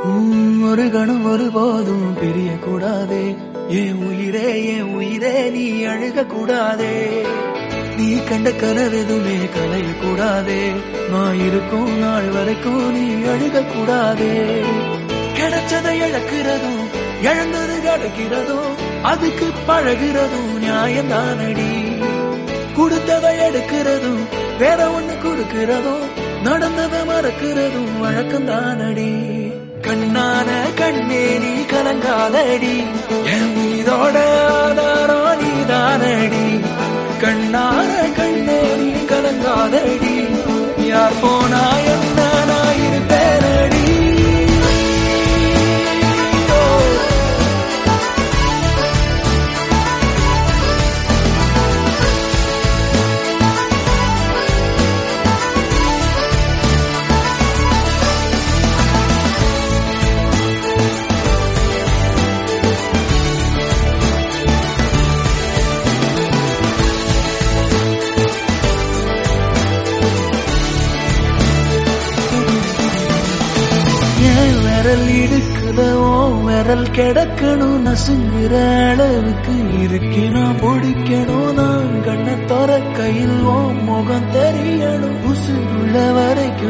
ஒரு கணம் ஒருபோதும் பிரிய கூடாதே, என் உயிரே நீ அழுக கூடாதே. நீ கண்ட கனவெதுமே கலைய கூடாதே, நான் இருக்கும் நாள் வரைக்கும் நீ அழுக கூடாதே. கிடைச்சதை இழக்கிறதும் இழந்தது கிடைக்கிறதும் அதுக்கு பழகிறதும் நியாயம்தானடி. கொடுத்ததை எடுக்கிறதும் வேற ஒண்ணு கொடுக்கிறதும் நடந்ததை மறக்கிறதும் வழக்கம்தானடி. கண்ணான கண்ணே நீ கலங்காதடி, என் மீதோட ஆதாரம் நீதானடி. கண்ணான கண்ணே நீ கலங்காதடி, யார் போனா என்ன நான் இருப்பேனடி. விரல் இடுக்குதோ விரல் கிடக்கணும், நசுங்குற அளவுக்கு இருக்கணும். பிடிக்கணும் நான் கண்ண தோற கையில் முகம் தெரியணும், உசுருள்ள வரைக்கும்